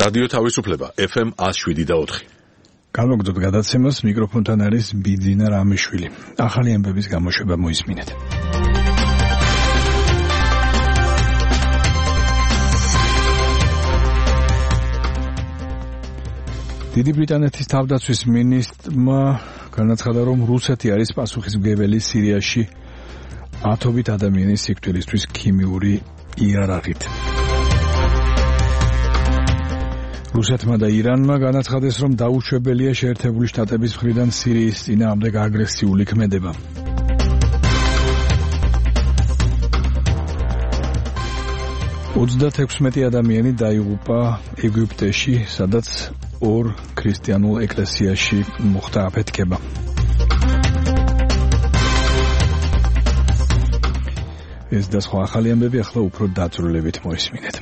რადიო თავისუფლება FM 107.4. განვაგრძობ გადაცემას, მიკროფონთან არის ბიძინა რამიშვილი. ახალი ამბების გამოშვება მოისმინეთ. დიდი ბრიტანეთის თავდაცვის მინისტრმა განაცხადა, რომ რუსეთი არის პასუხისმგებელი სირიაში ათობით ადამიანის სიკვდილისთვის ქიმიური იარაღით. რუსეთმა და ირანმა განაცხადეს, რომ დაუშვებელია შეერთებული შტატების მხრიდან სირიის წინააღმდეგ აგრესიული ქმედება. $36 ადამიანი დაიღუპა ეგვიპტეში, სადაც ორ ქრისტიანულ ეკლესიაში მოხდა აფეთქება. ეს და სხვა ახალი ამბები ახლა უფრო დაწვრილებით მოისმინეთ.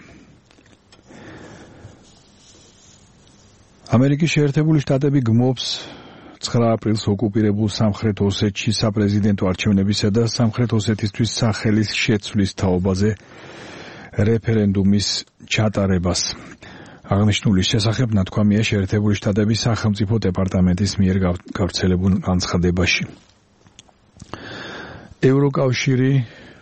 ამერიკის შეერთებული შტატები გმობს 9 აპრილს ოკუპირებულ სამხრეთ ოსეთში საპრეზიდენტო არჩევნებისა და სამხრეთ ოსეთისთვის სახელის შეცვლის თაობაზე რეფერენდუმის ჩატარებას. აღნიშნულის შესახებ ნათქვამია შეერთებული შტატების სახელმწიფო დეპარტამენტის მიერ გავრცელებულ განცხადებაში. ევროკავშირი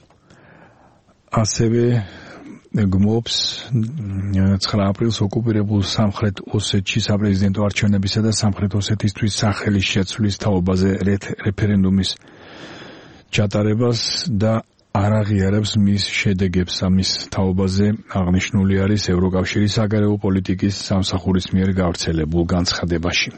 ასევე გმობს 9 აპრილს ოკუპირებულ სამხრეთ ოსეთში საპრეზიდენტო არჩევნებისა და სამხრეთ ოსეთისთვის სახელის შეცვლის თაობაზე რეფერენდუმის ჩატარებას და არ აღიარებს მის შედეგებს. ამის თაობაზე აღნიშნული არის ევროკავშირის საგარეო პოლიტიკის სამსახურის მიერ გავრცელებულ განცხადებაში.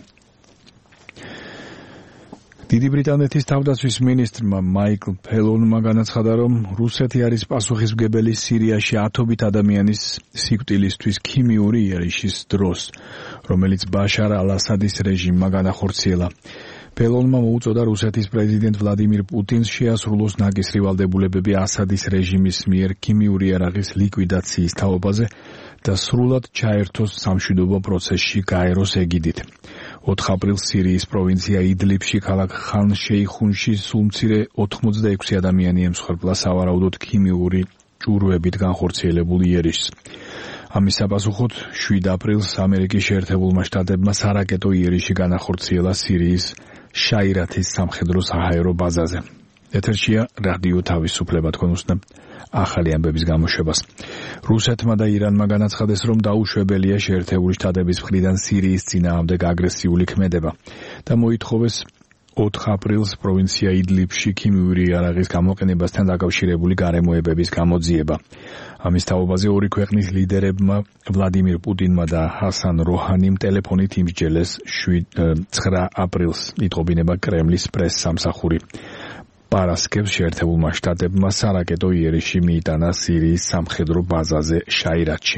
დიდი ბრიტანეთის თავდაცვის მინისტრმა მაიკლ ფელონმა განაცხადა, რომ რუსეთი არის პასუხისმგებელი სირიაში ათობით ადამიანის სიკვდილისთვის ქიმიური იარაღის დროს, რომელიც ბაშარ ალ-ასადის რეჟიმმა განახორციელა. ფელონმა მოუწოდა რუსეთის პრეზიდენტ ვლადიმირ პუტინს შეასრულოს ნაკისრი ვალდებულებები ასადის რეჟიმის მიერ ქიმიური იარაღის ლიკვიდაციის თაობაზე და სრულად ჩაერთოს სამშვიდობო პროცესში გაეროს ეგიდით. 4 აპრილს სირიის პროვინცია იდლიბში ქალაქ ხან-შეიხუნში სულ მცირე 86 ადამიანი ემსხვერპლა სავარაუდოდ ქიმიური ჭურვებით განხორციელებულ იერიში. ამის საპასუხოდ 7 აპრილს ამერიკის შეერთებულმა შტატებმა სარაკეტო იერიში განახორციელა სირიის შაირათის სამხედრო საჰაერო ბაზაზე. ეთერშია რადიო თავისუფლება, თქვენ უსმენთ ახალი ამბების გამოშვებას. რუსეთმა და ირანმა განაცხადეს, რომ დაუშვებელია შეერთებული შტატების მხრიდან სირიის წინააღმდეგ აგრესიული ქმედება და მოითხოვეს 4 აპრილს პროვინცია იდლიბში ქიმიური იარაღის გამოყენებასთან დაკავშირებული გარემოებების გამოძიება. ამის თაობაზე ორი ქვეყნის ლიდერებმა ვლადიმირ პუტინმა და ჰასან როჰანიმ ტელეფონით იმსჯელეს 9 აპრილს იტყობინება კრემლის პრეს-სამსახური. პარასკევს შეერთებულმა შტატებმა სარაკეტო იერიში მიიტანა სირიის სამხედრო ბაზაზე შაირათში.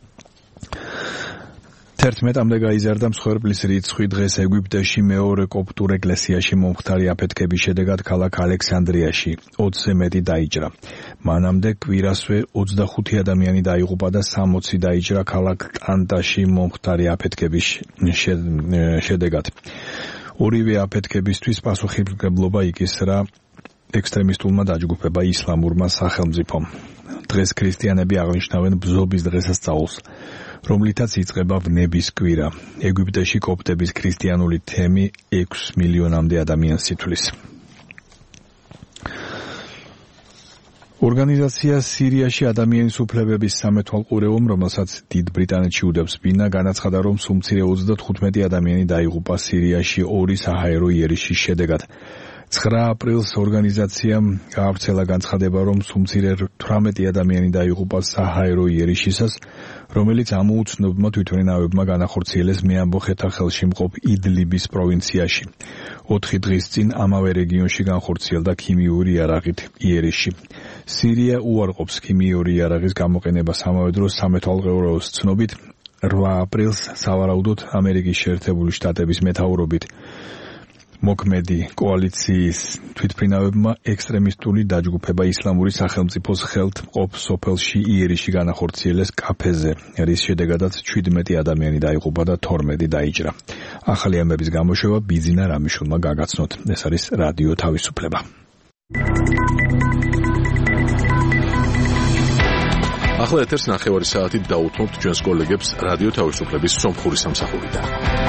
11-მდე გაიზარდა მსხვერპლის რიცხვი. დღეს ეგვიპტეში მეორე კოპტურ ეკლესიაში მომხდარი აფეთქების შედეგად ქალაქ ალექსანდრიაში 20-ზე მეტი დაიჭრა. მანამდე კვირასვე 25 ადამიანი დაიღუპა და 60 დაიჭრა ქალაქ ტანტაში მომხდარი აფეთქების შედეგად. ორივე აფეთქებისთვის პასუხისმგებლობა იკისრა ექსტრემისტულმა დაჯგუფება ისლამურმა სახელმწიფომ. დღეს ქრისტიანები აღნიშნავენ ბზობის დღესასწაულს, რომლითაც იწყება ვნების კვირა. ეგვიპტეში კოპტების ქრისტიანული თემი 6 მილიონამდე ადამიანს ითვლის. ორგანიზაცია სირიაში ადამიანის უფლებების სამეთვალყურეომ, რომელსაც დიდ ბრიტანეთში უდევს ბინა, განაცხადა, რომ სულ მცირე 35 ადამიანი დაიღუპა სირიაში ორი საჰაერო იერიშის შედეგად. 9 აპრილს ორგანიზაციამ გაავრცელა განცხადება, რომ სულ მცირე 18 ადამიანი დაიღუპა საჰაერო იერიშისას, რომელიც ამოუცნობმა თვითმფრინავებმა განახორციელეს მეამბოხეთა ხელში მყოფ იდლიბის პროვინციაში. 4 დღის წინ ამავე რეგიონში განხორციელდა ქიმიური იარაღით იერიში. სირია უარყოფს ქიმიური იარაღის გამოყენებას. ამავე დროს სამეთვალყურეოს ცნობით 8 აპრილს სავარაუდოდ ამერიკის შეერთებული შტატების მეთაურობით მოქმედი კოალიციის თვითმფრინავებმა ექსტრემისტული დაჯგუფება ისლამური სახელმწიფოს ხელთ მყოფ სოფელში იერიში განახორციელეს კაფეზე, რის შედეგადაც 17 ადამიანი დაიღუპა და 12 დაიჭრა. ახალი ამბების გამოშვება ბიძინა რამიშვილმა გაგაცნოთ. ეს არის რადიო თავისუფლება. ახლა ეთერს 9 საათით დაუთმობთ ჩვენს კოლეგებს რადიო თავისუფლების სომხური სამსახურიდან.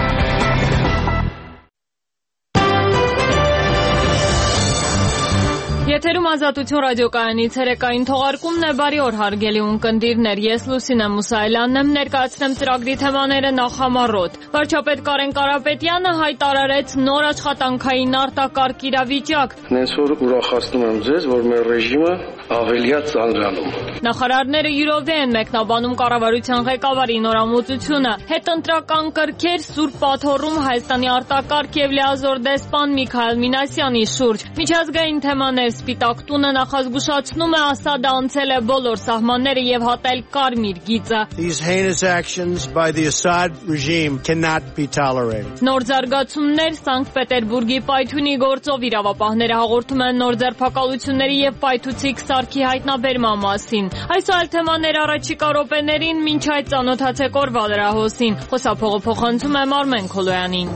Եթերում ազատություն ռադիոկայանի ցերեկային թողարկումն է, բարի օր հարգելի ունկնդիրներ, ես Լուսինե Մուսայելյանն եմ, ներկայացնեմ ծրագրի թեմաները նախամարոտ։ Վարչապետ Կարեն Կարապետյանը հայտարարեց նոր աշխատանքային արտակարգ իրավիճակ։ Հենց որ ուրախացնում եմ ձեզ, որ մեր ռեժիմը ավելի է ծանրանում։ Նախարարները յուրովի են մեկնաբանում կառավարության ղեկավարի նորամուծությունը։ Հետընտրական կրքեր Սուրբ Պաթոռում Հայաստանի արտակարգ եւ լիազոր դեսպան Միքայել Մինասյանի շուրջ։ Միջազգային թեմաներ Սպիտակ տունը նախազգուշացնում է Ասադը անցել է բոլոր սահմանները եւ հատել կարմիր գիծը։ These heinous actions by the Assad regime cannot be tolerated. Նոր զարգացումներ Սանկտ Պետերբուրգի պայթյունի գործով իրավապահները հաղորդում են նոր ձերբակալությունների եւ պայթուցիկ սարքի հայտնաբերման մասին։ Այս այլ թեմաներ առաջիկա րոպեներին, մինչ այդ ծանոթացեք օրվա լրահոսին։ Խոսափողը փոխանցում է Մարմեն Քոլոյանին։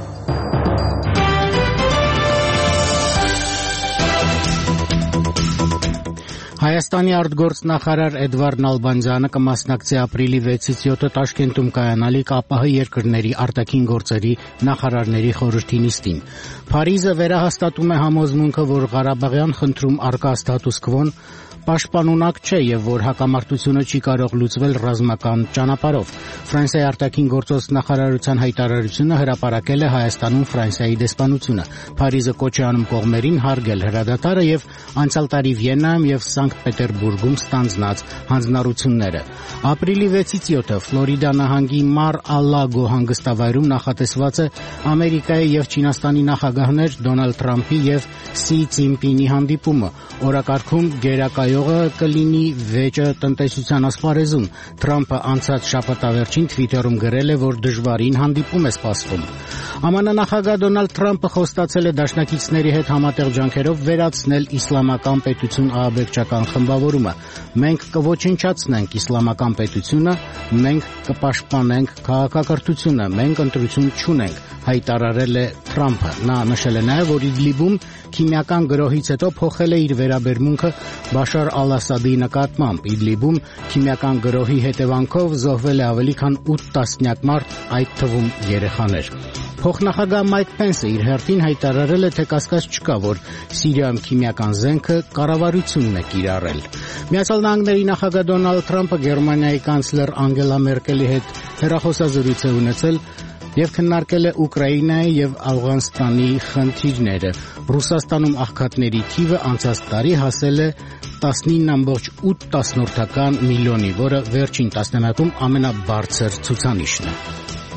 Հայաստանի արտգործնախարար Էդվարդ Նալբանդյանը կմասնակցի ապրիլի 6-ից 7-ը Տաշկենտում կայանալիք ԱՊՀ երկրների արտաքին գործերի նախարարների խորհրդի նիստին։ Փարիզը վերահաստատում է համոզմունքը, որ Ղարաբաղյան խնդրում առկա ստատուս քվոն պաշտպանունակ չէ եւ որ հակամարտությունը չի կարող լուծվել ռազմական ճանապարհով։ Ֆրանսիայի արտաքին գործոս նախարարության հայտարարությունը հրապարակել է Հայաստանում Ֆրանսիայի դեսպանությունը։ Փարիզը կոչ է անում կողմերին հարգել հրադադարը եւ անցյալ տարի Վիեննայում եւ Սանկտ Պետերբուրգում ստանձնած հանձնառությունները։ Ապրիլի 6-ից 7-ը Ֆլորիդա նահանգի Մար-ա-Լագո հանգստավայրում նախատեսված է Ամերիկայի եւ Չինաստանի նախագահներ Դոնալդ Թրամփի եւ Սի Ցինպինի հանդիպումը։ Օրակարգում գերակայողը կլինի վեճը տնտեսության ասպարեզում։ Թրամփը անցած շաբաթավերջին Twitter-ում գրել է, որ դժվարին հանդիպում է սպասվում։ ԱՄՆ նախագահ Դոնալդ Թրամփը խոստացել է դաշնակիցների հետ համատեղ ջանքերով վերացնել իսլամական պետություն ահաբեկչական խմբավորումը։ Մենք կոչնչացնենք իսլամական պետությունը, մենք կպաշտպանենք քաղաքակրթությունը, մենք ընտրություն չունենք, հայտարարել է Թրամփը։ Նա նշել է նաև, որ Իդլիբում քիմիական գրոհից հետո փոխել է իր վերաբերմունքը Բաշար ալ-Ասադի նկատմամբ։ Իդլիբում քիմիական գրոհի հետևանքով զոհվել է ավելի քան 8 տասնյակ մարդ, այդ թվում երեխաներ։ Փոխնախագահ Մայք Փենսը իր հերթին հայտարարել է, թե կասկած չկա, որ Սիրիայում քիմիական զենքը կառավարությունն է կիրառել։ Միացյալ Նահանգների նախագահ Դոնալդ Թրամփը Գերմանիայի կանցլեր Անգելա Մերկելի հետ հեռախոսազրույց է ունեցել եւ քննարկել է Ուկրաինայի եւ Աֆղանստանի խնդիրները։ Ռուսաստանում աղքատների թիվը անցած տարի հասել է 19.8 միլիոնի, որը վերջին տասնամյակում ամենաբարձր ցուցանիշն է։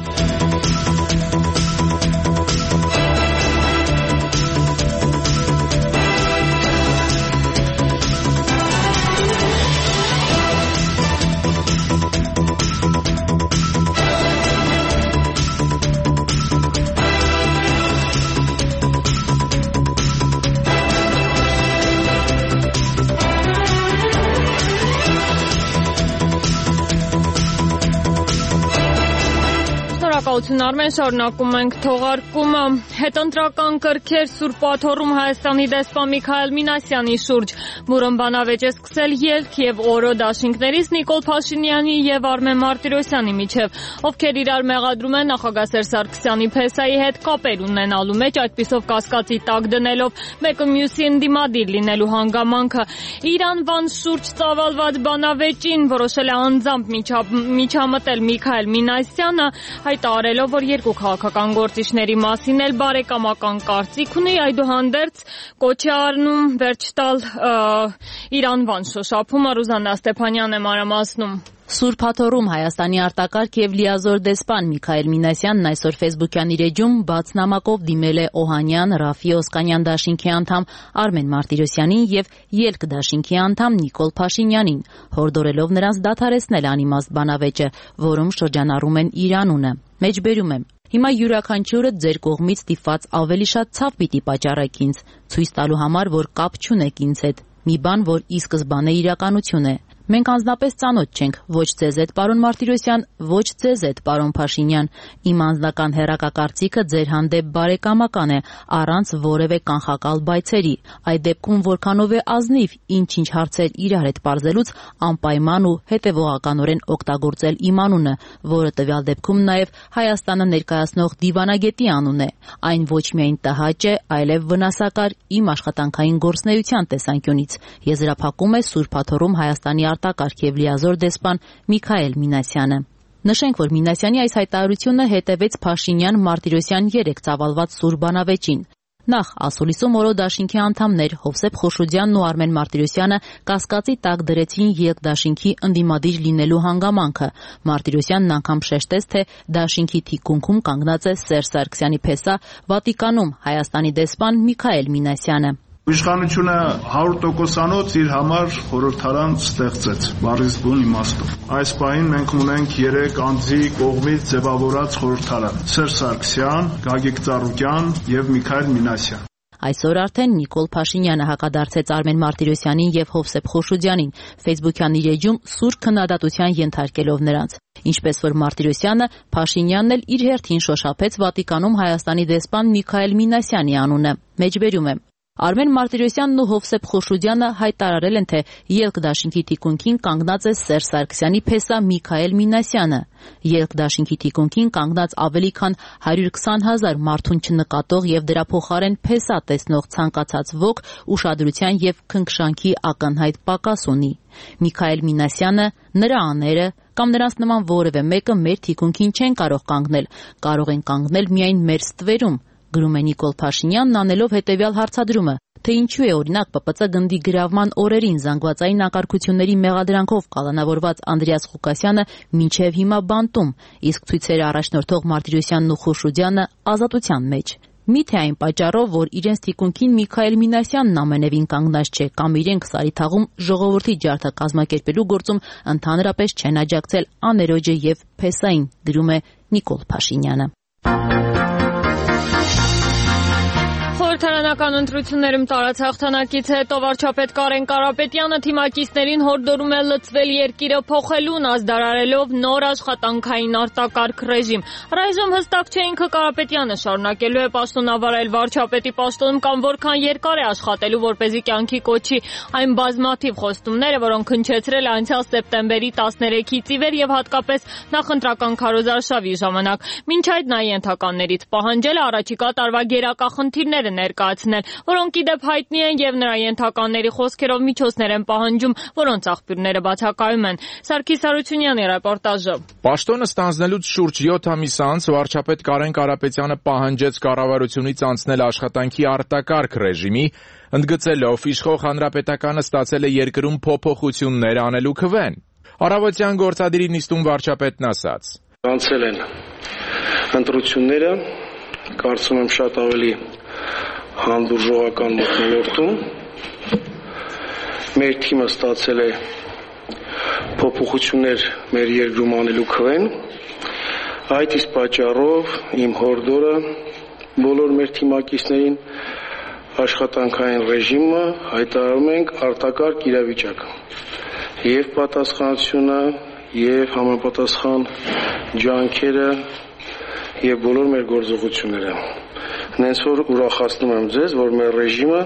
Արմեն, շարունակում ենք թողարկումը։ Հետընտրական կրքեր Սուրբ Պաթոռում Հայաստանի դեսպան Միքայել Մինասյանի շուրջ Մուրոն բանավեճ է սկսել ելք եւ օրո դաշինքներից Նիկոլ Փաշինյանի եւ Արմեն Մարտիրոսյանի միջև, ովքեր իրար մեղադրում են նախագահ Սերժ Սարգսյանի փեսայի հետ կապեր ունենալու մեջ, այդպիսով կասկածի տակ դնելով մեկը մյուսի ընդդիմադիր լինելու հանգամանքը։ Իրանվան շուրջ ծավալված բանավեճին որոշել է անձամբ միջամտել Միքայել Մինասյանը, հայտարարելով, որ երկու քաղաքական գործիչների մասին էլ բարեկամական կարծիք ունի, այդուհանդերձ կոչ է առնում վերջ տալ Իրանվան շոշափումը։ Ռուզաննա Ստեփանյանն է մանրամասնում։ Սուրբ Պաթոռում Հայաստանի արտակարգ եւ լիազոր դեսպան Միքայել Մինասյանն այսօր Facebook-յան իր էջում բաց նամակով դիմել է Օհանյան, Ռաֆի Օսկանյան դաշինքի անդամ Արմեն Մարտիրոսյանին եւ Ելք դաշինքի անդամ Նիկոլ Փաշինյանին, հորդորելով նրանց դադարեցնել անիմաստ բանավեճը, որում շրջանառում են իր անունը։ Մեջբերում եմ. Հիմա յուրաքանչյուրը ձեր կողմից ստիպված ավելի շատ ցավ պիտի պատճառեք ինձ, ցույց տալու համար, որ կապ չունեք ինձ հետ։ Մի բան, որ ի սկզբանե իրականություն է։ Մենք անձնապես ծանոթ չենք, ոչ ձեզ հետ, պարոն Մարտիրոսյան, ոչ ձեզ հետ, պարոն Փաշինյան։ Իմ անձնական հեռակակարծիքը ձեր հանդեպ բարեկամական է, առանց որևէ կանխակալ բայցերի։ Այդ դեպքում որքանով է ազնիվ, ինչ-ինչ հարցեր իրար հետ պարզելուց անպայման ու հետևողականորեն օգտագործել իմ անունը, որը տվյալ դեպքում նաև Հայաստանը ներկայացնող դիվանագետի անուն է։ Այն ոչ միայն տհաճ է, այլև վնասակար իմ աշխատանքային գործունեության տեսանկյունից։ Եզրափակում է Սուրբ Աթոռում Հայաստանի արտակարգ եւ լիազոր դեսպան Միքայել Մինասյանը։ Նշենք, որ Մինասյանի այս հայտարարությունը հետևեց Փաշինյան-Մարտիրոսյան 3 ծավալված սուր բանավեճին։ Նախ ասուլիսում օրո դաշինքի անդամներ Հովսեփ Խոշոդյանն ու Արմեն Մարտիրոսյանը կասկածի տակ դրեցին ԵԿ-դաշինքի ընդդիմադիր լինելու հանգամանքը։ Մարտիրոսյանն անգամ շեշտեց, թե դաշինքի թիկունքում կանգնած է Սերժ Սարգսյանի փեսա Վատիկանում Հայաստանի դեսպան Միքայել Մինասյանը։ Իշխանությունը 100%-անոց իր համար խորհրդարան ստեղծեց, բառից բուն իմաստով։ Այս պահին մենք ունենք 3 անձի կողմից ձևավորած խորհրդարան՝ Սերժ Սարգսյան, Գագիկ Ծառուկյան եւ Միքայել Մինասյան։ Այսօր արդեն Նիկոլ Փաշինյանը հակադարձեց Արմեն Մարտիրոսյանին եւ Հովսեփ Խոշոդյանին, Facebook-յան իր էջում սուր քննադատության ենթարկելով նրանց։ Ինչպես որ Մարտիրոսյանը, Փաշինյանն էլ իր հերթին շոշափեց Վատիկանում Հայաստանի դեսպան Միքայել Մինասյանի անունը։ Մեջբերում է։ Արմեն Մարտիրոսյանն ու Հովսեփ Խոշոդյանը հայտարարել են, թե ԵԿ-դաշինքի թիկունքին կանգնած է Սերժ Սարգսյանի փեսա Միքայել Մինասյանը։ ԵԿ-դաշինքի թիկունքին կանգնած ավելի քան 120,000 մարդուն չնկատող եւ դրա փոխարեն փեսա տեսնող ցանկացած ոք ուշադրության եւ քնքշանքի ակնհայտ պակաս ունի։ Միքայել Մինասյանը, նրա աները կամ նրանց նման որևէ մեկը մեր թիկունքին չեն կարող կանգնել, կարող են կանգնել միայն մեր ստվերում, գրում է Նիկոլ Փաշինյանն անելով հետևյալ հարցադրումը, թե ինչու է օրինակ ՊՊՑ գնդի գրավման օրերին զանգվածային ակարգությունների մեղադրանքով կալանավորված Անդրեաս Ղուկասյանը մինչև հիմա բանտում, իսկ ցույցերը առաջնորդող Մարտիրոսյանն ու Խոշոդյանը ազատության մեջ։ Միթե այն պատճառով, որ իրենց թիկունքին Միքայել Մինասյանն ամենևին կանգնած չէ, կամ իրենք Սարիթաղում ժողովրդի ջարդը կազմակերպելու գործում ընդհանրապես չեն աջակցել աներոջը եւ փեսային, գրում է Նիկոլ Փաշինյանը։ Խորհրդարանական ընտրություններում տարած հաղթանակից հետո վարչապետ Կարեն Կարապետյանը թիմակիցներին հորդորում է լծվել երկիրը փոխելուն, ազդարարելով նոր աշխատանքային արտակարգ ռեժիմ։ Ռայժում հստակ չէ ինքը Կարապետյանը շարունակելու է պաշտոնավարել վարչապետի պաշտոնում կամ որքան երկար է աշխատելու, որպեսզի կյանքի կոչի այն բազմաթիվ խոստումները, որոնք հնչեցրել անցյալ սեպտեմբերի 13-ից ի վեր եւ հատկապես նախընտրական քարոզարշավի ժամանակ։ Մինչ այդ նա ենթականներից պահանջել է առաջիկա տարվա գերակա խնդիրները ներկայացնել, որոնք ի դեպ հայտնի են եւ նրա ենթականների խոսքերով միջոցներ են պահանջում, որոնց աղբյուրները բացակայում են։ Սարգիս Հարությունյանի ռեպորտաժը։ Պաշտոնը ստանձնելուց շուրջ 7 ամիս անց վարչապետ Կարեն Կարապետյանը պահանջեց կառավարությունից անցնել աշխատանքի արտակարգ ռեժիմի, ընդգծելով իշխող հանրապետականը ստացել է երկրում փոփոխություններ անելու քվեն։ Առավոտյան գործադիրի նիստում վարչապետն ասաց. Անցել են ընտրությունները, կարծում եմ շատ ավելի հանդուրժողական մթնոլորտում մեր թիմը ստացել է փոփոխություններ մեր երկրում անելու քվեն։ Այդ իսկ պատճառով իմ հորդորը բոլոր մեր թիմակիցներին աշխատանքային ռեժիմը հայտարարում ենք արտակարգ իրավիճակ եւ պատասխանատվությունը եւ համապատասխան ջանքերը եւ բոլոր մեր գործողությունները։ Նենց որ ուրախացնում եմ ձեզ, որ մեր ռեժիմը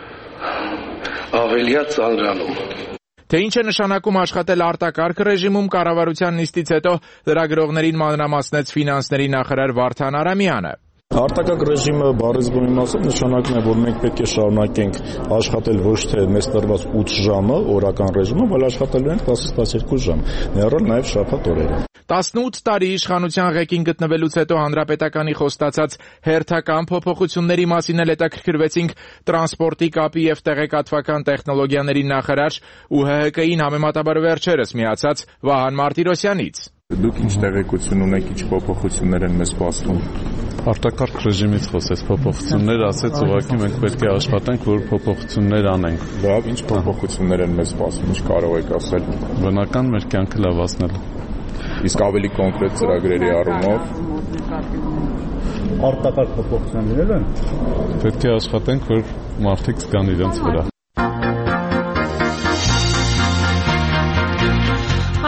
ավելիա ծանրանում։ Թե ինչ է նշանակում աշխատել արտակարգ ռեժիմում, կառավարության նիստից հետո լրագրողներին մանրամասնեց ֆինանսների նախարար Վարդան Արամյանը։ Արտակարգ ռեժիմը բառից բուն իմաստով նշանակում է, որ մենք պետք է շարունակենք աշխատել ոչ թե մեզ տրված 8 ժամը օրական ռեժիմով, այլ աշխատելու ենք 10-12 ժամ, ներառյալ նաև շաբաթ օրերը։ 18 տարի իշխանության ղեկին գտնվելուց հետո հանրապետականի խոստացած հերթական փոփոխությունների մասին էլ հետաքրքրվեցինք տրանսպորտի, կապի եւ տեղեկատվական տեխնոլոգիաների նախարար ու ՀՀԿ-ին համեմատաբար վերջերս միացած Վահան Մարտիրոսյանից։ Դուք ինչ տեղեկություն ունեք, ինչ փոփոխություններ են մեզ սպասվում։ Արտակարգ ռեժիմից խոսեց փոփոխություններ, ասեց ուղղակի մենք պետք է աշխատենք, որ փոփոխություններ անենք։ Լավ, ինչ փոփոխություններ են մեզ սպասվում, ինչ կարող եք ասել։ Բնական մեր կյանքը լավացնելու։ Իսկ ավելի կոնկրետ ծրագրերի առումով արտակարգ փոփոխություններ լինելու են։ Պետք է աշխատենք, որ մարդիկ զգան իրենց վրա։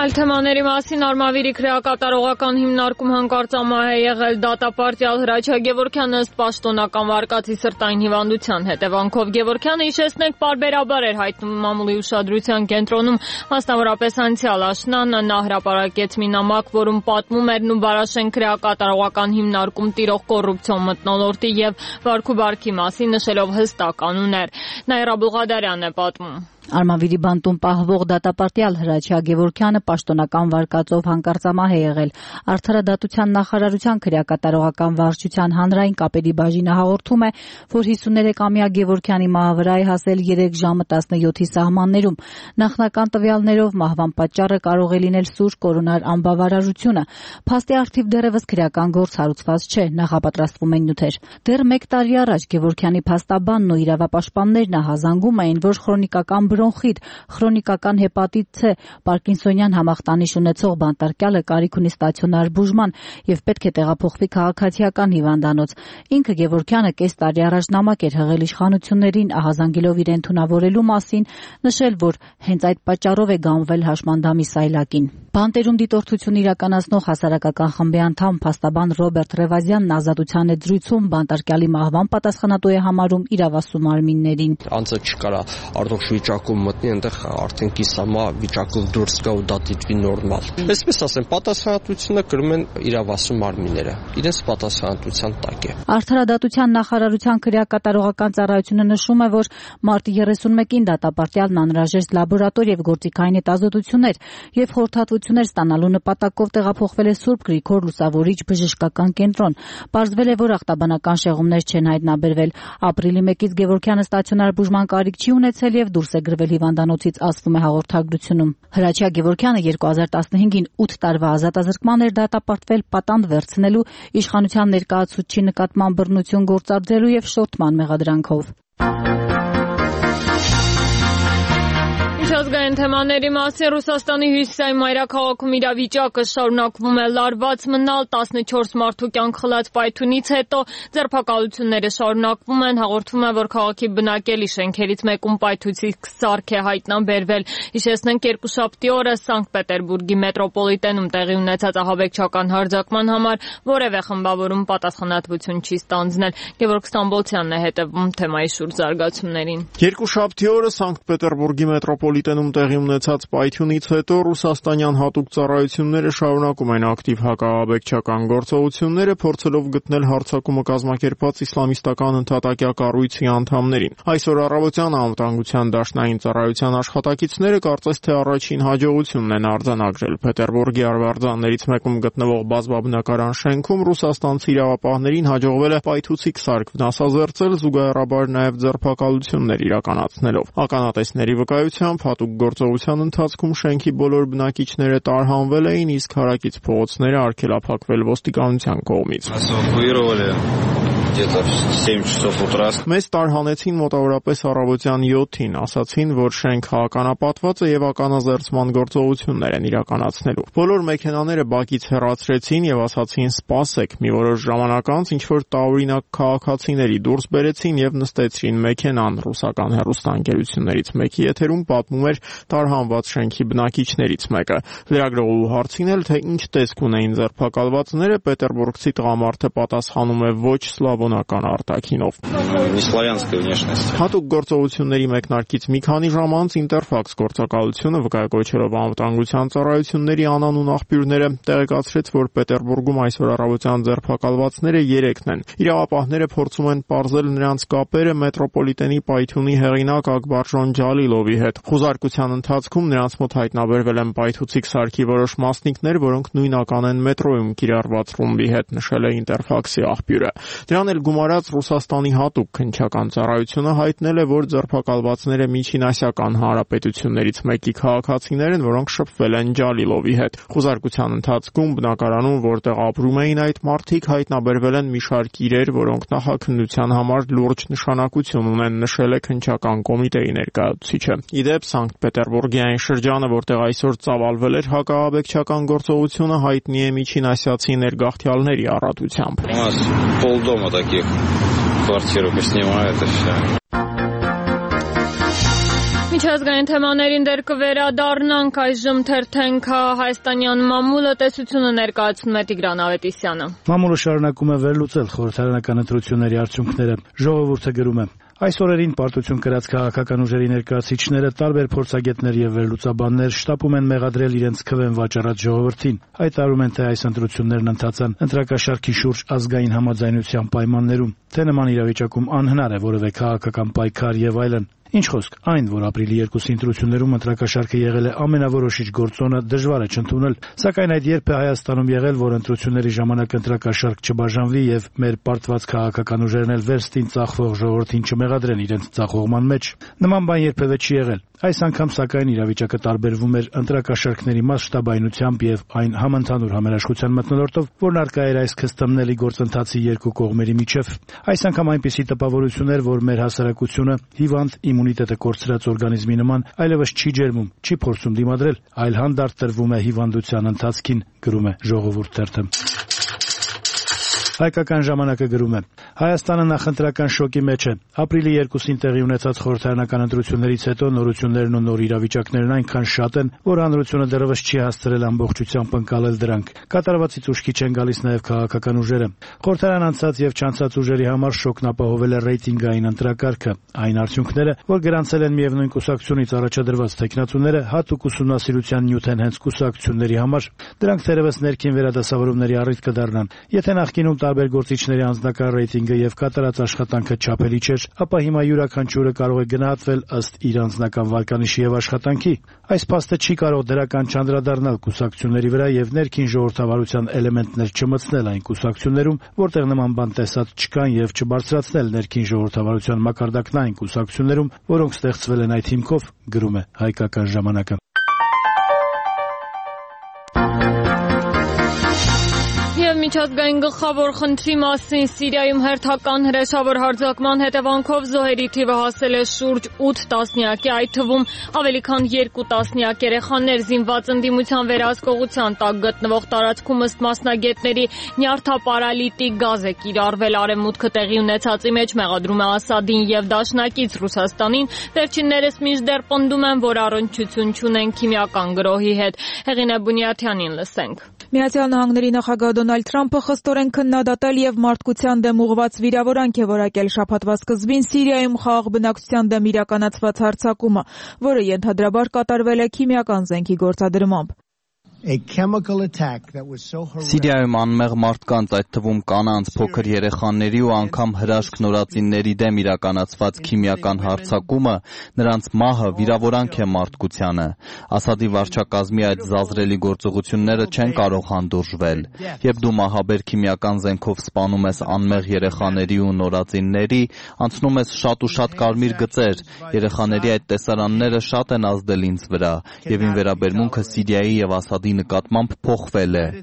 Այլ թեմաների մասին Արմավիրի քրեակատարողական հիմնարկում հանկարծ ամահ է եղել դատապարտյալ Հրաչյա Գևորգյանը ըստ պաշտոնական վարկածի սրտային հիվանդության հետևանքով։ Գևորգյանը, հիշեցնենք, պարբերաբար էր հայտնում մամուլի ուշադրության կենտրոնում, մասնավորապես անցյալ աշնանը նա հրապարակեց մի նամակ, որում պատմում էր Նուբարաշեն քրեակատարողական հիմնարկում տիրող կոռուպցիոն մթնոլորտի եւ վարք ու բարքի մասին, նշելով հստակ անուններ։ Նաիրա Բուղադարյանն է պատմում։ Արմավիրի բանտում պահվող դատապարտյալ Հրաչյա Գևորգյանը պաշտոնական վարկածով հանկարծամահ է եղել։ Արդարադատության նախարարության քրեակատարողական վարչության հանրային կապերի բաժինը հաղորդում է, որ 53-ամյա Գևորգյանի մահը վրա է հասել 3 ժամը 17-ի սահմաններում։ Նախնական տվյալներով մահվան պատճառը կարող է լինել սուր կորոնար անբավարարությունը։ Փաստի առթիվ դեռևս քրեական գործ հարուցված չէ, նախապատրաստվում են նյութեր։ Դեռ 1 տարի առաջ Գևորգյանի փաստաբանն ու իրավապաշտպաններն ահազանգում էին, որ քրոնիկական բրոնխիտ, քրոնիկական հեպատիտ C, պարկինսոնյան համախտանիշ ունեցող բանտարկյալը կարիք ունի ստացիոնար բուժման եւ պետք է տեղափոխվի քաղաքացիական հիվանդանոց։ Ինքը Գևորգյանը կես տարի առաջ նամակ էր հղել իշխանություններին ահազանգելով իրեն թունավորելու մասին, նշել, որ հենց այդ պատճառով է գանվել հաշմանդամի սայլակին։ Բանտերում դիտորդություն իրականացնող հասարակական խմբի անդամ փաստաբան Ռոբերտ Ռևազյանն ազատության է զրույցում բանտարկյալի մահվան պատասխանատու է համարում իրավասու մարմիններին։ Անձը չկարա առողջ վիճակում մտնի, այնտեղ արդեն կիսամա վիճակով դուրս գա ու դա դիտվի նորմալ։ Այսպես ասեմ, պատասխանատվությունը կրում են իրավասու մարմինները, իրենց պատասխանատվության տակ է։ Արդարադատության նախարարության քրեակատարողական ծառայությունը նշում է, որ մարտի 31-ին դատապարտյալն անհրաժեշտ լաբորատոր եւ գործիքային հետազոտություններ եւ խորհրդատվություններ ստանալու նպատակով տեղափոխվել է Սուրբ Գրիգոր Լուսավորիչ բժշկական կենտրոն։ Պարզվել է, որ ախտաբանական շեղումներ չեն հայտնաբերվել։ Ապրիլի 1-ից Գևորգյանը ստացիոնար բուժման կարիք չի ունեցել եւ դուրս է գրվել հիվանդանոցից, ասվում է հաղորդագրությունում։ Հրաչյա Գևորգյանը 2015-ին 8 տարվա ազատազրկման էր դատապարտվել պատանդ վերցնելու, իշխանության ներկայացուցչի նկատմամբ բռնություն գործադրելու եւ շորթման մեղադրանքով։ Միջազգային թեմաների մասին Ռուսաստանի հյուսիսային մայրաքաղաքում իրավիճակը շարունակվում է լարված մնալ 14 մարդու կյանք խլած պայթյունից հետո ձերբակալությունները շարունակվում են, հաղորդվում է, որ քաղաքի բնակելի շենքերից մեկում պայթուցիկ սարք է հայտնաբերվել։ Հիշեցնենք, երկուշաբթի օրը Սանկտ Պետերբուրգի մետրոպոլիտենում տեղի ունեցած ահաբեկչական հարձակման համար որևէ խմբավորում պատասխանատվություն չի ստանձնել։ Գևորգ Ստամբոլցյանն է հետևում թեմայի շուրջ զարգացումներին։ Երկուշաբթի օրը Սանկտ Պետերբուրգի մետրոպոլիտենում տեղի ունեցած պայթյունից հետո ռուսաստանյան հատուկ ծառայությունները շարունակում են ակտիվ հակաահաբեկչական գործողությունները, փորձելով գտնել հարձակումը կազմակերպած իսլամիստական ընդհատակյա կառույցի անդամներին։ Այսօր առավոտյան անվտանգության դաշնային ծառայության աշխատակիցները կարծես թե առաջին հաջողությունն են արձանագրել։ Պետերբուրգի արվարձաններից մեկում գտնվող բազմաբնակարան շենքում ռուսաստանցի իրավապահներին հաջողվել է պայթուցիկ սարք վնասազերծել, զուգահեռաբար նաև ձերբակալություններ իրականացնելով։ Ականատեսների վկայությամբ հատուկ գործողության ընթացքում շենքի բոլոր բնակիչները տարհանվել էին, իսկ հարակից փողոցները արգելափակվել ոստիկանության կողմից։ Մեզ տարհանեցին մոտավորապես առավոտյան 7-ին, ասացին, որ շենքը ականապատված է եւ ականազերծման գործողություններ են իրականացնելու։ Բոլոր մեքենաները բակից հեռացրեցին եւ ասացին սպասեք։ Մի որոշ ժամանակ անց ինչ որ տարօրինակ քաղաքացիների դուրս բերեցին եւ նստեցրին մեքենան։ Ռուսական հեռուստաընկերություններից մեկի եթերում պատմում էր տարհանված շենքի բնակիչներից մեկը։ Լրագրողու հարցին էլ, թե ինչ տեսք ունեին ձերբակալվածները, պետերբուրգցի տղամարդը պատասխանում է ոչ սլավոնական արտաքինով։ Հատուկ գործողությունների մեկնարկից մի քանի ժամ անց Ինտերֆաքս գործակալությունը վկայակոչելով անվտանգության ծառայությունների անանուն աղբյուրները տեղեկացրեց, որ Պետերբուրգում այսօր առավոտյան ձերբակալվածները 3-ն են։ Իրավապահները փորձում են պարզել նրանց կապերը մետրոպոլիտենի պայթյունի հեղինակ Ակբարժոն Ջալիլովի հետ։ Խոզարկության ընթացքում նրանց մոտ հայտնաբերվել են պայթուցիկ սարքի որոշ մասնիկներ, որոնք նույնական են մետրոյում կիրառված ռումբի հետ, նշել է Ինտերֆաքսի աղբյուրը։ Դրան էլ գումարած Ռուսաստանի հատուկ քննչական ծառայությունը հայտնել է, որ ձերբակալվածները Միջինասիական հանրապետություններից մեկի քաղաքացիներ են, որոնք շփվել են Ջալիլովի հետ։ Խոզարկության ընթացքում բնակարանում, որտեղ ապրում էին այդ մարդիկ, հայտնաբերվել են մի շարք իրեր, որոնք նախաքննության համար լուրջ նշանակություն ունեն, նշել է քննչական կոմիտեի ներկայացուցիչը։ Իդեպ Սանկտ Պետերբուրգի այն շրջանը, որտեղ այսօր ծավալվել էր հակաահաբեկչական գործողությունը, հայտնի է միջինասիացի ներգաղթյալների առատությամբ։ Полдома таких квартиру поснимают и все. Միջազգային թեմաներին դեռ կվերադառնանք, այժմ թերթենք հայաստանյան մամուլը տեսությունը ներկայացնում է Տիգրան Ավետիսյանը։ Մամուլը շարունակում է վերլուծել խորհրդարանական ընտրությունների արդյունքները։ Ժողովուրդը գրում է. Այս օրերին պարտություն կրած քաղաքական ուժերի ներկայացուցիչները, տարբեր փորձագետներ եւ վերլուծաբաններ շտապում են մեղադրել իրենց քվեն վաճառած ժողովրդին։ Հայտարարում են, թե այս ընտրություններն ընթացան ընտրակաշարքի շուրջ ազգային համաձայնության պայմաններում, թե նման իրավիճակում անհնար է որևէ քաղաքական պայքար եւ այլն։ Ինչ խոսք, այն, որ ապրիլի 2-ի ընտրություններում ընտրակաշարքը եղել է ամենավորոշիչ գործոնը, դժվար է չընդունել, սակայն այդ երբ է Հայաստանում եղել, որ ընտրությունների ժամանակ ընտրակաշարք չբաժանվի եւ մեր պարտված քաղաքական ուժերն էլ վերստին ծախվող ժողովրդին չմեղադրեն իրենց ծախողման մեջ։ Նման բան երբևէ չի եղել։ Այս անգամ սակայն իրավիճակը տարբերվում էր ընտրակաշարքների մասշտաբայնությամբ եւ այն համընդհանուր համերաշխության մթնոլորտով, որն արկա էր այս քստմնելի գործընթացի երկու կողմերի միջև։ Այս անգամ այնպիսի տպավորություն էր, որ մեր հասարակությունը հիվանդ իմունիտետը կորցրած օրգանիզմի նման այլևս չի ջերմում, չի փորձում դիմադրել, այլ հանդարտ տրվում է հիվանդության ընթացքին, գրում է Ժողովուրդ թերթը։ Հայկական ժամանակը գրում է. Հայաստանը նախընտրական շոկի մեջ է։ Ապրիլի 2-ին տեղի ունեցած խորհրդարանական ընտրություններից հետո նորություններն ու նոր իրավիճակներն այնքան շատ են, որ հանրությունը դեռևս չի հասցրել ամբողջությամբ ընկալել դրանք։ Կատարվածից ուշքի չեն գալիս նաև քաղաքական ուժերը։ Խորհրդարան անցած եւ չանցած ուժերի համար շոկն ապահովել է ռեյտինգային ընտրակարգը։ Այն արդյունքները, որ գրանցել են միևնույն կուսակցությունից առաջադրված տեխնացուները, հատուկ ուսումնասիրության նյութ են հենց կուսակցությունների համար։ Դրանք թերևս ներքին վերադասավորումների առիթ կդառնան։ Եթե նախկինում տարբեր գործիչների անձնական ռեյտինգը եւ կատարած աշխատանքը չափելի չէր, ապա հիմա յուրաքանչյուրը կարող է գնահատվել ըստ իր անձնական վարկանիշի եւ աշխատանքի։ Այս փաստը չի կարող դրական չանդրադառնալ կուսակցությունների վրա եւ ներքին ժողովրդավարության էլեմենտներ չմտցնել այն կուսակցություններում, որտեղ նման բան տեսած չկան եւ չբարձրացնել ներքին ժողովրդավարության մակարդակն այն կուսակցություններում, որոնք ստեղծվել են այդ հիմքով, գրում է Հայկական ժամանակը։ Միջազգային գլխավոր խնդրի մասին Սիրիայում հերթական հրեշավոր հարձակման հետևանքով զոհերի թիվը հասել է շուրջ 8 տասնյակի, այդ թվում ավելի քան 2 տասնյակ երեխաներ զինված ընդդիմության վերահսկողության տակ գտնվող տարածքում ըստ մասնագետների նյարդապարալիտիկ գազ է կիրառվել։ Արևմուտքը տեղի ունեցածի մեջ մեղադրում է Ասադին եւ դաշնակից Ռուսաստանին, վերջիններս մինչդեռ պնդում են, որ առնչություն չունեն քիմիական գրոհի հետ։ Հեղինե Բունյաթյանին լսենք։ Միացյալ Նահանգների նախագահ Դոնալդ Թրամփը խստորեն քննադատել եւ մարդկության դեմ ուղղված վիրավորանք է որակել շաբաթվա սկզբին Սիրիայում խաղաղ բնակչության դեմ իրականացված հարձակումը, որը ենթադրաբար կատարվել է քիմիական զենքի գործադրմամբ։ Սիրիայում անմեղ մարդկանց, այդ թվում կանանց, փոքր երեխաների ու անգամ հրաշք նորածինների դեմ իրականացված քիմիական հարձակումը, նրանց մահը վիրավորանք է մարդկությանը։ Ասադի վարչակազմի այդ զազրելի գործողությունները չեն կարող հանդուրժվել։ Երբ դու մահաբեր քիմիական զենքով սպանում ես անմեղ երեխաների ու նորածինների, անցնում ես շատ ու շատ կարմիր գծեր։ Երեխաների այդ տեսարանները շատ են ազդել ինձ վրա, եւ իմ վերաբերմունքը Սիրիայի եւ Ասադի նկատմամբ փոխվել է։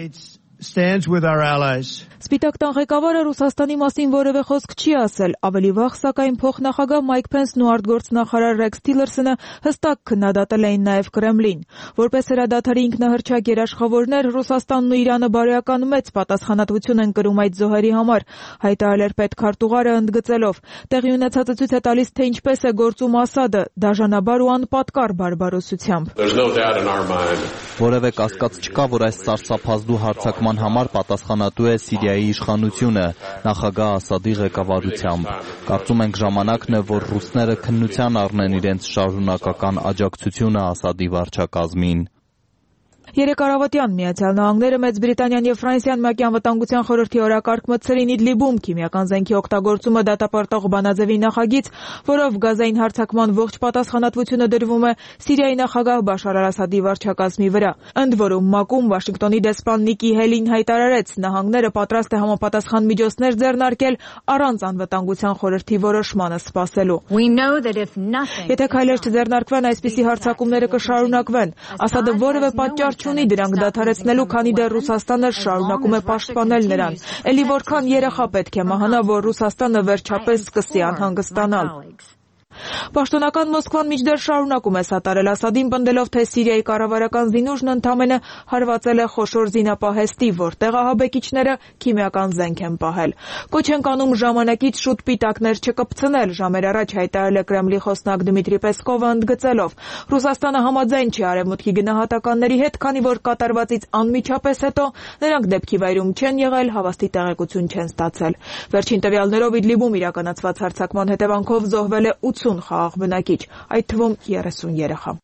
Սպիտակ տան ղեկավարը Ռուսաստանի մասին որևէ խոսք չի ասել, ավելի վաղ սակայն փոխնախագահ Մայք Փենսն ու արտգործնախարար Ռեքս Թիլերսոնը հստակ քննադատել էին նաև Կրեմլին։ Որպես հրադադարի ինքնահռչակ երաշխավորներ Ռուսաստանն ու Իրանը բարոյական մեծ պատասխանատվություն են կրում այդ զոհերի համար, հայտարարել էր պետքարտուղարը ընդգծելով. տեղի ունեցածը ցույց է տալիս, թե ինչպես է գործում Ասադը, դաժանաբար ու անպատկառ բարբարոսությամբ։ Որևէ կասկած չկա, որ այս սարսափազդու հարձակման համար պատասխանատու է Սիրիայի իշխանությունը, նախագահ Ասադի ղեկավարությամբ։ Կարծում ենք ժամանակն է, որ ռուսները քննության առնեն իրենց շարունակական աջակցությունը Ասադի վարչակազմին։ Երեկ առավոտյան Միացյալ Նահանգները, Մեծ Բրիտանիան եւ Ֆրանսիան ՄԱԿ-ի անվտանգության խորհրդի օրակարգ մտցրին Իդլիբում քիմիական զենքի օգտագործումը դատապարտող բանաձևի նախագիծ, որով գազային հարձակման ողջ պատասխանատվությունը դրվում է Սիրիայի նախագահ Բաշար Ասադի վարչակազմի վրա։ Ընդ որում ՄԱԿ-ում Վաշինգտոնի դեսպան Նիկի Հելին հայտարարեց, նահանգները պատրաստ է համապատասխան միջոցներ ձեռնարկել առանց անվտանգության խորհրդի որոշմանը սպասելու։ Եթե քայլեր չձեռնարկվեն, այսպիսի հարձակումները կշարունակվեն։ Ասադը որևէ պատճառ չունի դրանք դադարեցնելու, քանի դեռ Ռուսաստանը շարունակում է պաշտպանել նրան։ Էլի որքան երեխա պետք է մահանա, որ Ռուսաստանը վերջապես սկսի անհանգստանալ։ Պաշտոնական Մոսկվան մինչդեռ շարունակում է սատարել Ասադին, պնդելով, թե Սիրիայի կառավարական զինուժն ընդամենը հարվածել է խոշոր զինապահեստի, որտեղ ահաբեկիչները քիմիական զենք են պահել։ Կոչ են կանում ժամանակից շուտ պիտակներ չկպցնել, ժամեր առաջ հայտարարել է Կրեմլի խոսնակ Դմիտրի Պեսկովը, ընդգծելով. Ռուսաստանը համաձայն չի արևմուտքի գնահատականների հետ, քանի որ կատարվածից անմիջապես հետո նրանք դեպքի վայրում չեն եղել, հավաստի տեղեկություն չեն ստացել։ Վերջին տվյալներով Իդլիբում իրականացված հարձակման հետևանքով զոհվել է 80 խաղաղ բնակիչ, այդ թվում 30 երեխա։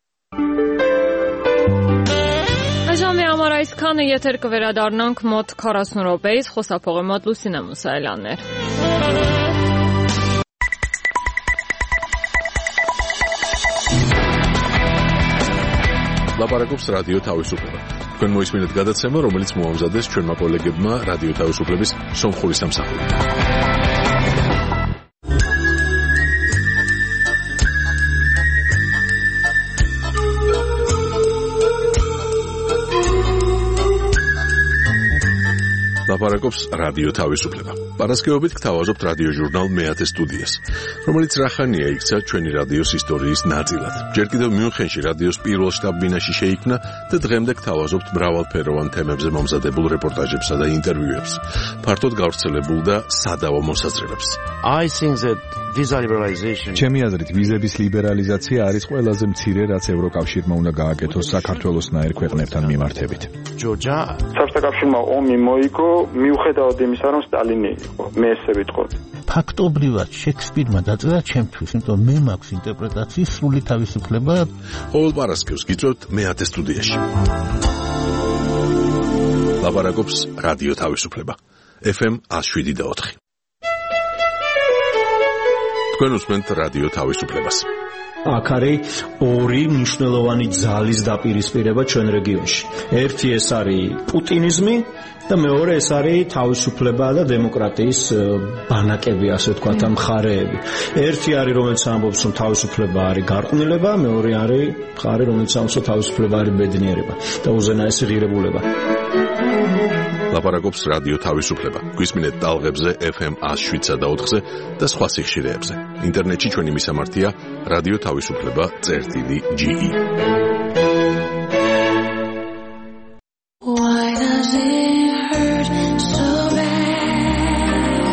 Ժամի համար այսքանը, եթեր կվերադառնանք մոտ 40 րոպեից, խոսափողի մոտ Լուսինե Մուսայելյաններ։ Լապարակობს ռադիո Თავისუფლება. Თქვენ მოისმინეთ გადაცემა, რომელიც მოამზადეს ჩვენმა კოლეგებმა რადიო თავისუფლების სომხური სამსახური. ლაპარაკობს რადიო თავისუფლება. Პარასკევობით გთავაზობთ რადიო ჟურნალ მეათე სტუდიას, რომელიც რახანია იქცა ჩვენი რადიოს ისტორიის ნაწილად. ჯერ კიდევ მიუნხენში რადიოს პირველ შტაბ-ბინაში შეიქმნა და დღემდე გთავაზობთ მრავალფეროვან თემებზე მომზადებულ რეპორტაჟებსა და ინტერვიუებს, ფართოდ გავრცელებულ და სადავო მოსაზრებებს. ჩემი აზრით, ვიზების ლიბერალიზაცია არის ყველაზე მცირე, რაც ევროკავშირმა უნდა გააკეთოს საქართველოსნაირ ქვეყნებთან მიმართებით. საბჭოთა კავშირმა ომი მოიგო მიუხედავად იმისა, რომ სტალინი იყო, მე ესე ვიტყოდი. ფაქტობრივად შექსპირმა დაწერა ჩემთვის, იმიტომ მე მაქვს ინტერპრეტაციის სრული თავისუფლება. ყოველ პარასკევს გიწევთ მეათე სტუდიაში. ლაპარაკობს რადიო თავისუფლება. FM 107.4. თქვენ უსმენთ რადიო თავისუფლებას. აქ არის ორი მნიშვნელოვანი ძალის დაპირისპირება ჩვენ რეგიონში. ერთი ეს არის პუტინიზმი და მეორე ეს არის თავისუფლება და დემოკრატიის ბანაკები, ასე ვთქვათ, მხარეები. ერთი არის, რომელიც ამბობს, რომ თავისუფლება არის გარყვნილება, მეორე არის მხარე, რომელიც ამბობს, რომ თავისუფლება არის ბედნიერება და უზენაესი ღირებულება. ლაპარაკობს რადიო თავისუფლება. გვისმინეთ ტალღებზე FM 107.4-ზე და სხვა სიხშირეებზე. ინტერნეტში ჩვენი მისამართია რადიო თავისუფლება.ge. Why does it hurt so bad?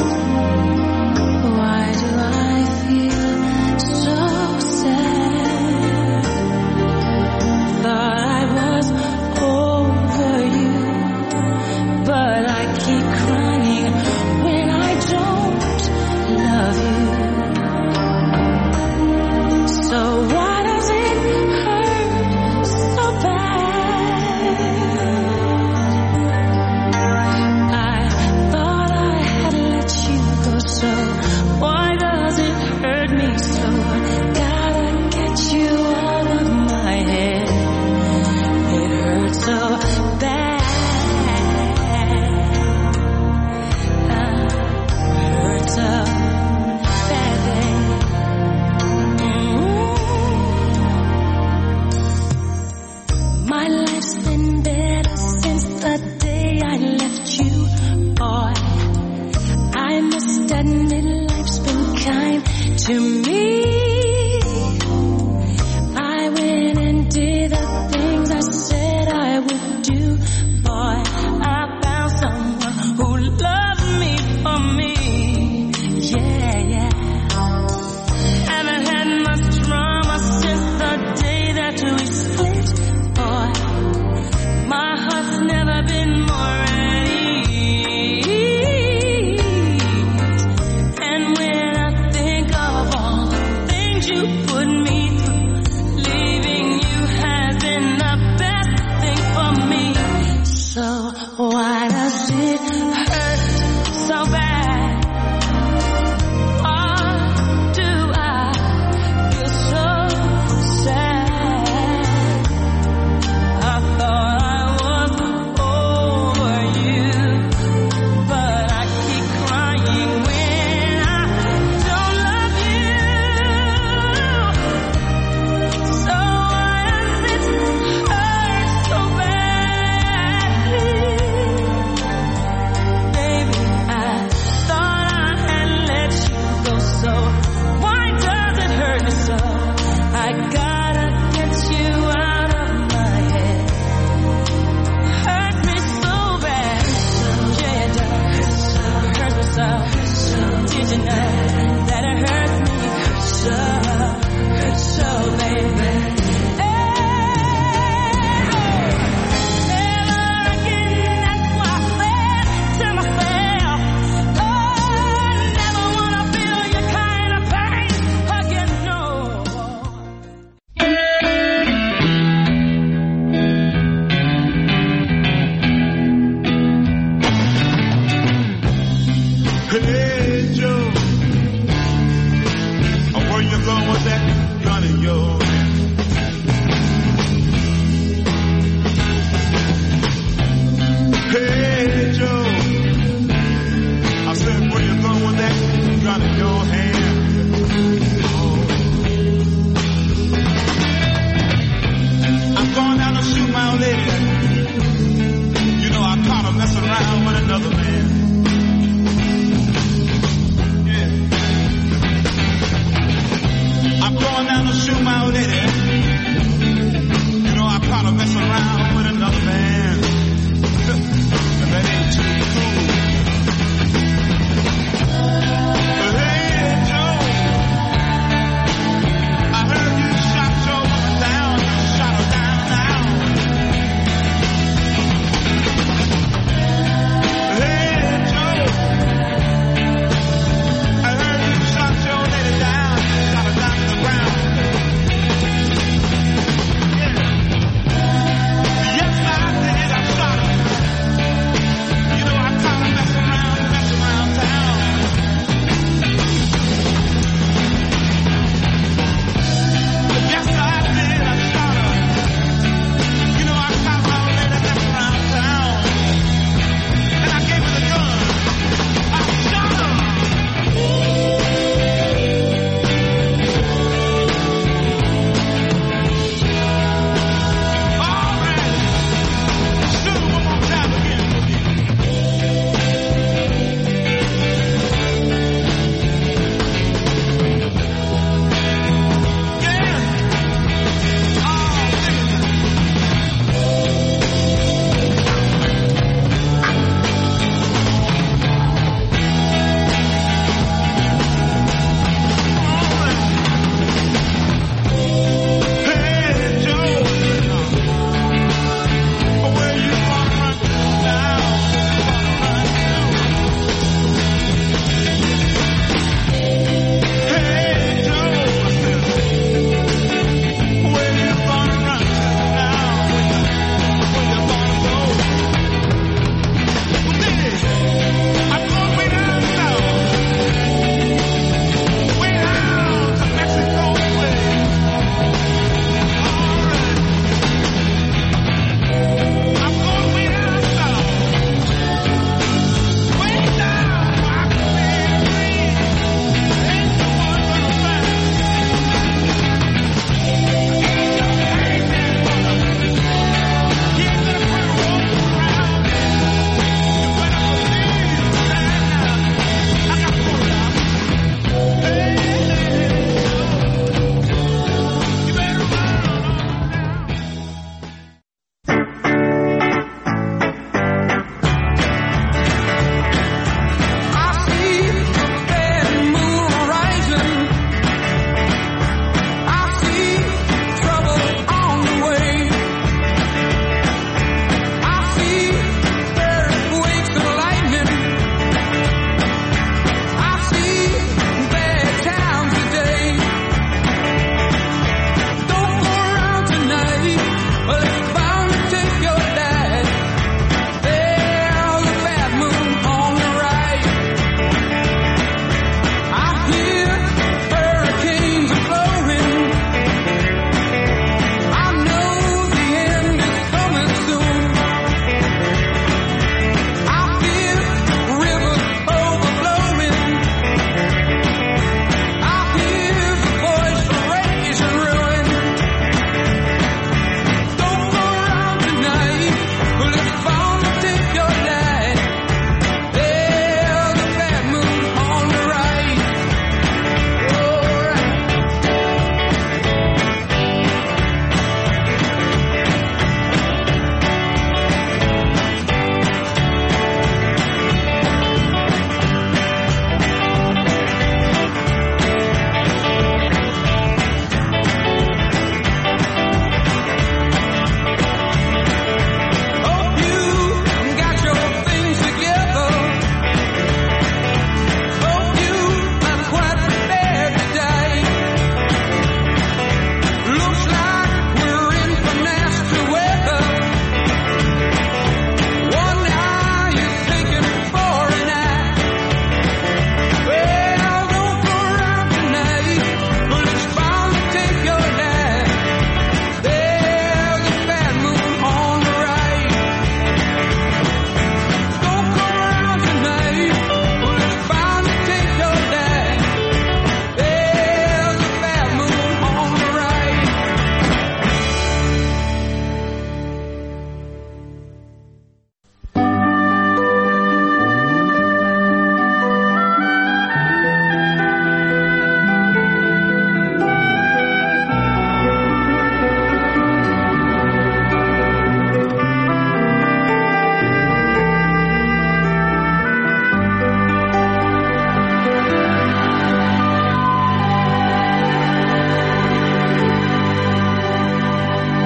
Why do I feel so sad? Thought I was over you, but I keep crying when I don't love you. So why does it hurt lady. You know, I caught her messing around with another man. And that ain't too cool. Hey, Joe, I heard you shot your woman down. You shot her down now. Hey, Joe, I heard you shot your lady down. You shot her down to the ground.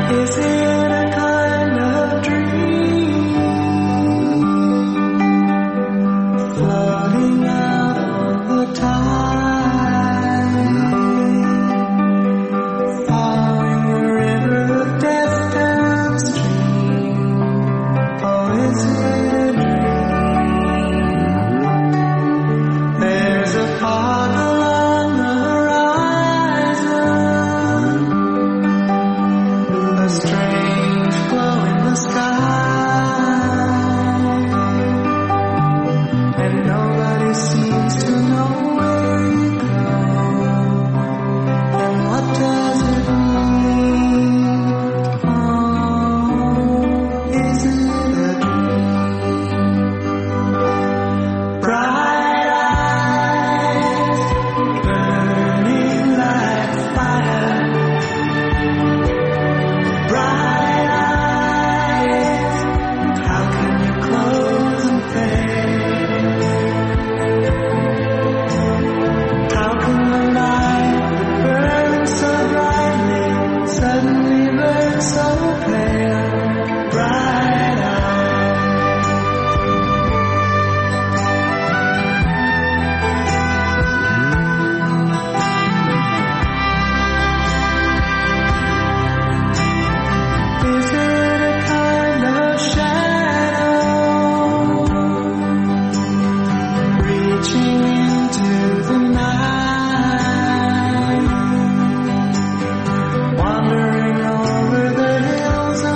Wandering over the hills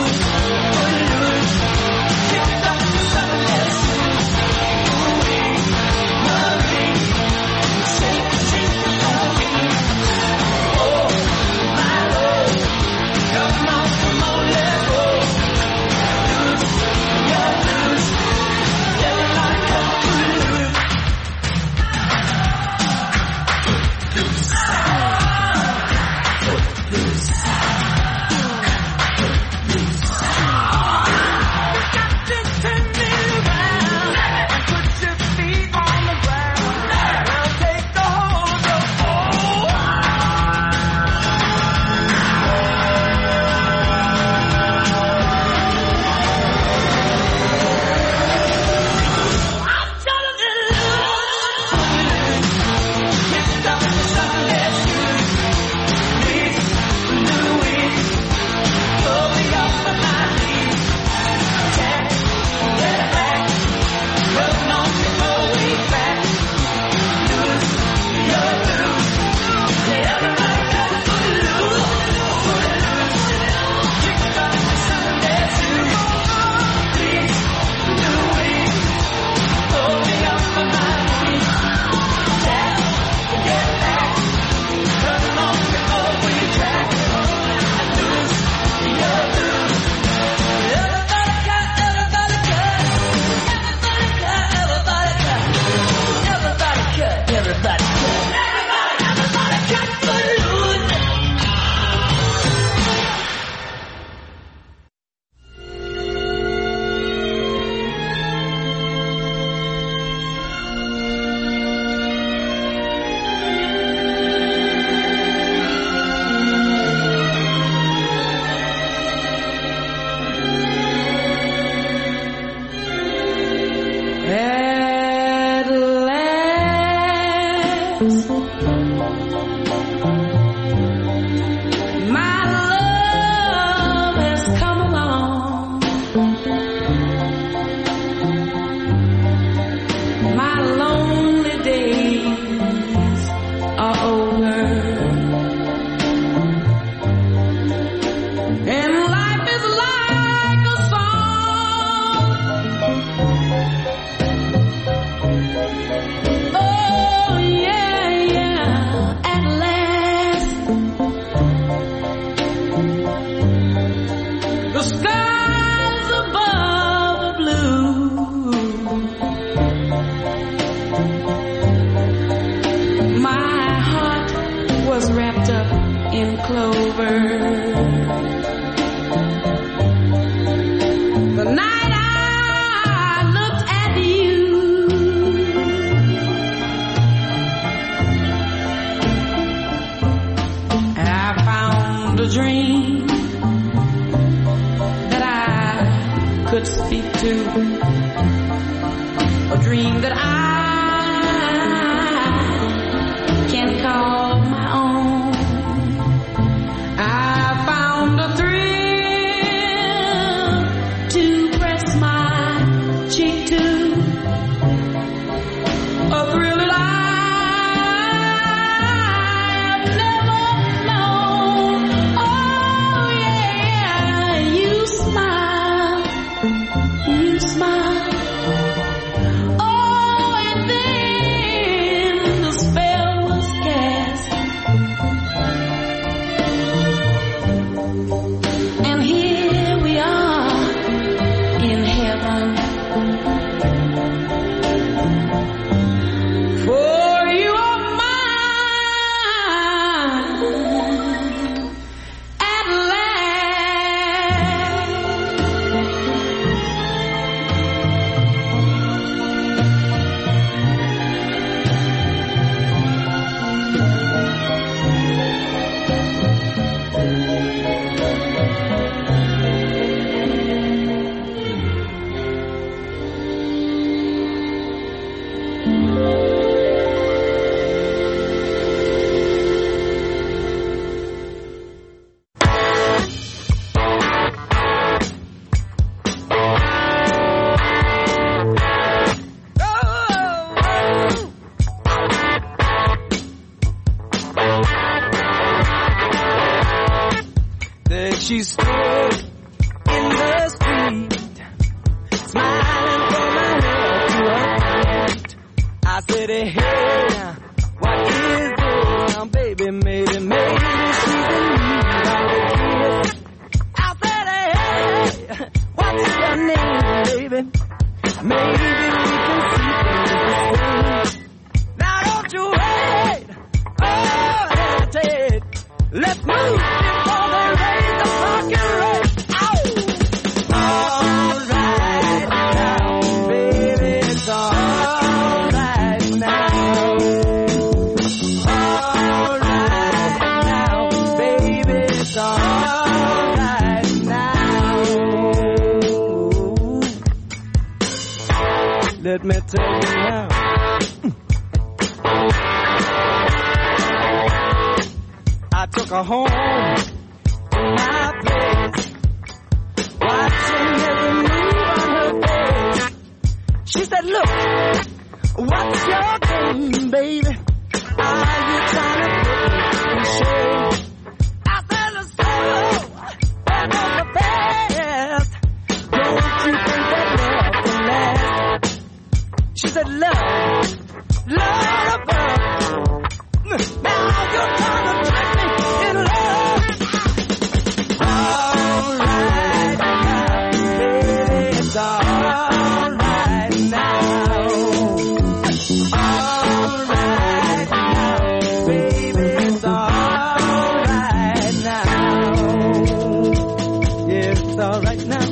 She stood in What's your name, baby? Maybe we can see things the same. Now don't you wait, hesitate. Let's move before they raise the fucking rate. All right now, baby, it's all right now. All right now, baby, it's all right now. Let me tell you now. I took her home to my place, watching every move on her face. She said, look, what's your game, baby? Are you trying to put me in shame? I said, let's go, that was the best. Don't you think that love can last? She said, love above. Now you're trying to trick me in love. All right now, baby, it's all right now. All right now, baby, it's all right now. Yeah, it's all right now.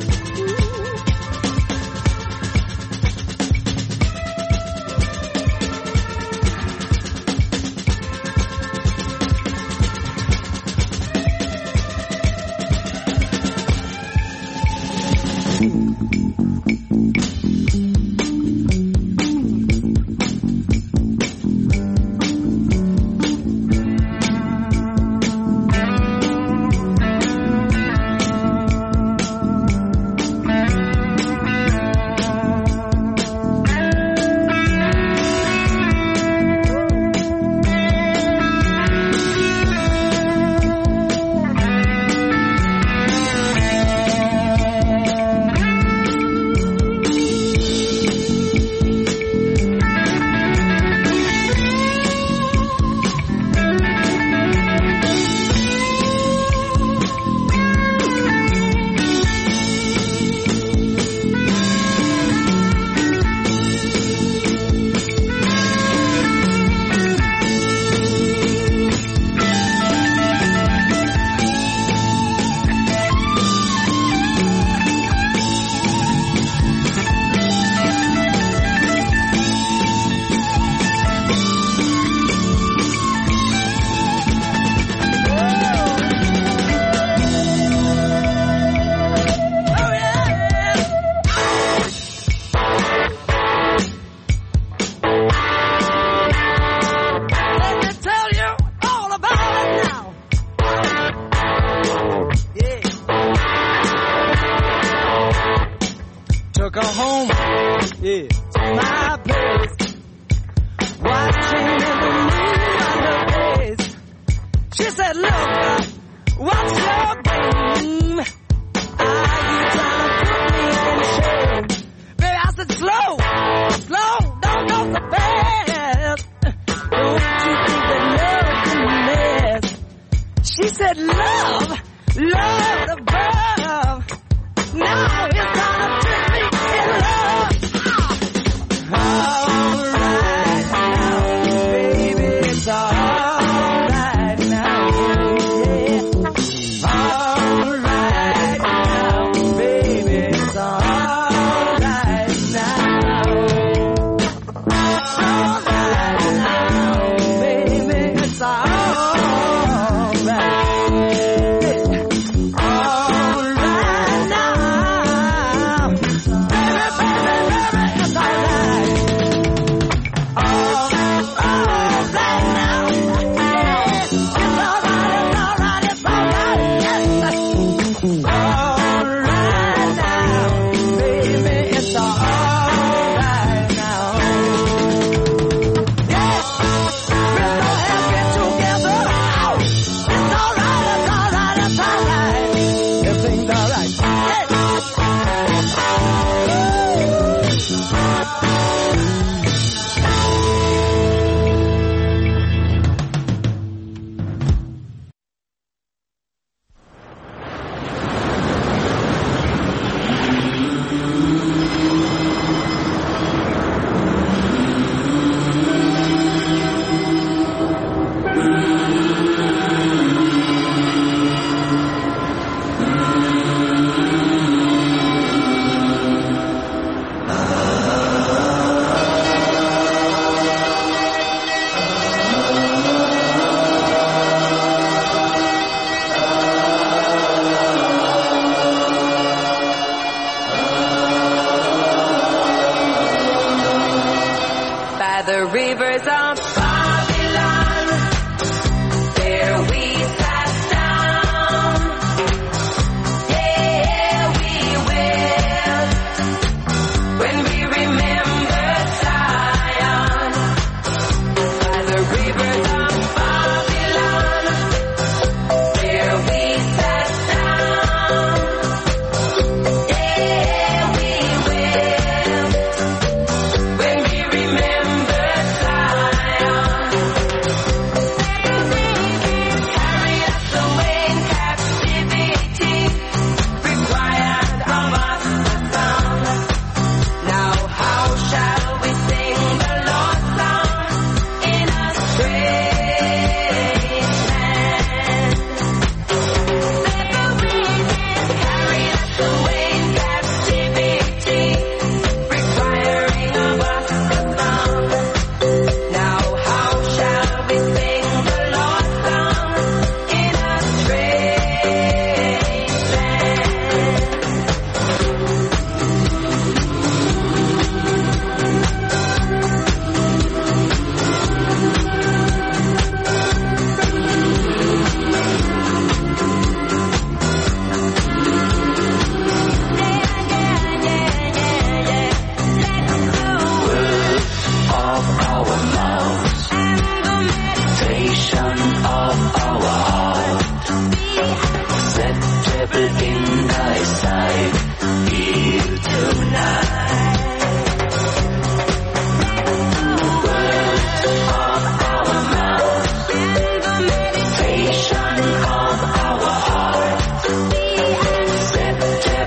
Took her home, yeah, to my place, watching every move on her face. She said, look, what's your game? Are you trying to put me in shame? Baby, I said, slow, don't go so fast. Don't you think that love can last? She said, love above. Now it's time to trick me in love. All right now, baby, it's all right now. Yeah. All right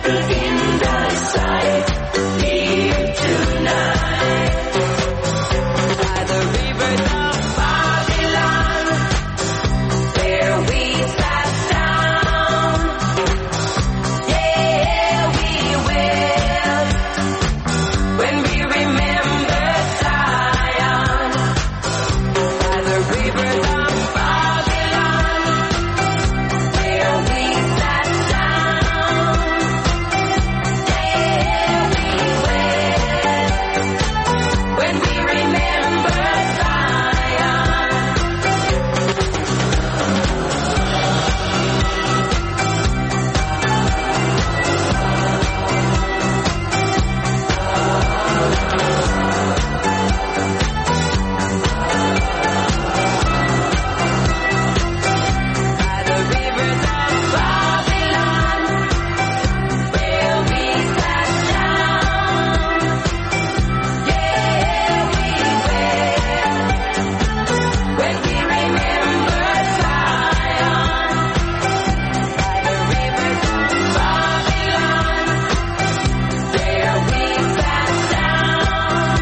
sparkle in the sight. Leave tonight by the rivers of Babylon, where we sat down. Yeah, we will, when we remember Zion, by the rivers of Babylon, where we sat down. Yeah, we will, when we remember Zion. By the rivers of Babylon, where we sat down. Yeah, we will, when we remember Zion. By the rivers of Babylon, where we sat down.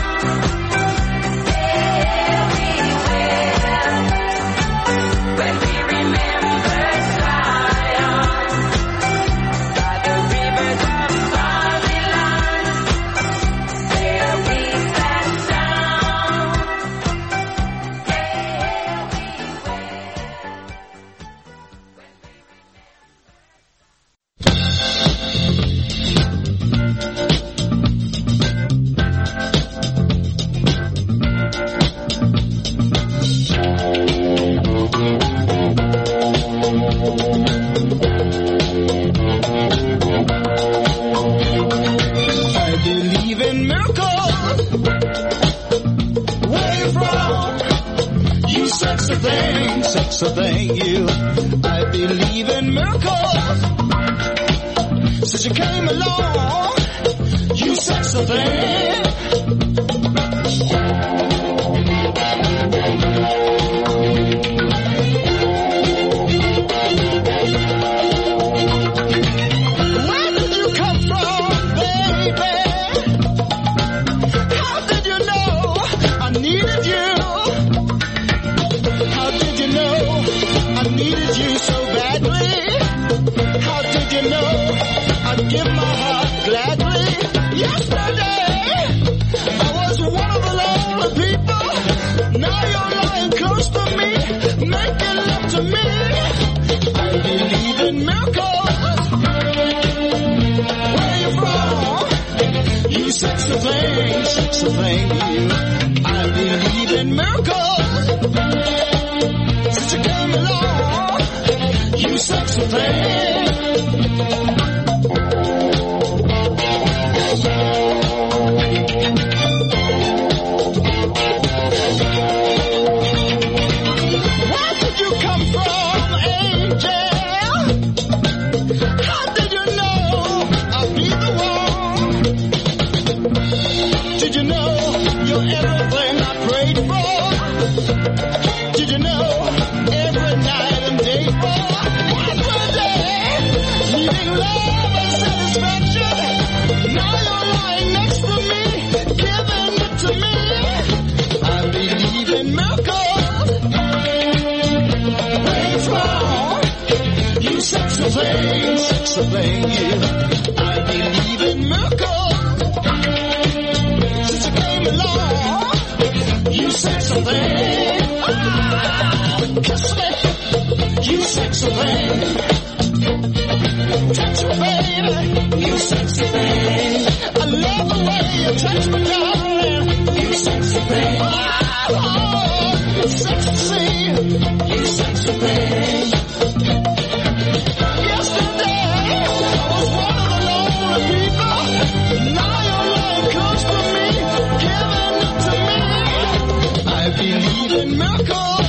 Yeah, we will, when we remember Zion. By the rivers of Babylon, where we sat down. I believe in miracles. Where you from? You sexy thing, you. I believe in miracles. Since you came along, you sexy thing. Where did you come from, baby? How did you know I needed you? How did you know I needed you so badly? How did you know I'd give my heart gladly? Yesterday, I was one of the lonely people. Now you're lying close to me, making love to me. I believe in miracles. Where you from? You sexy thing, you. I believe in miracles. Since you came along, you sexy thing. Where did you come from, angel? How did you know I'd be the one? Did you know you're everything I prayed for? Did you know every night and day for? Every day, needing love and satisfaction. Now you're lying next to me, giving it to me. I believe in miracles. Where you from? You sexy thing, you. I believe in miracles. Since you came along, you sexy thing. Kiss me, you sexy thing. Touch me, baby, you sexy thing. I love the way you touch me, darling. You sexy thing. Oh, sexy, you sexy thing. Yesterday, I was one of the lonely people. Now you're lying close to me, giving it to me. I believe in miracles.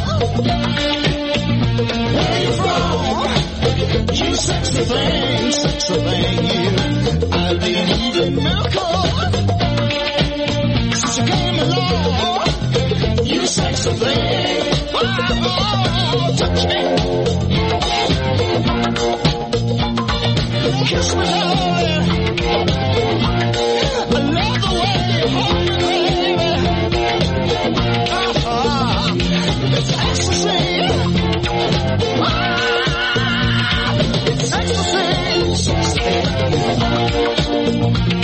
Where you from? You sexy thing, you. I believe in miracles. Since you came along, you sexy thing. Oh, touch me. Kiss me, darling. Thank you.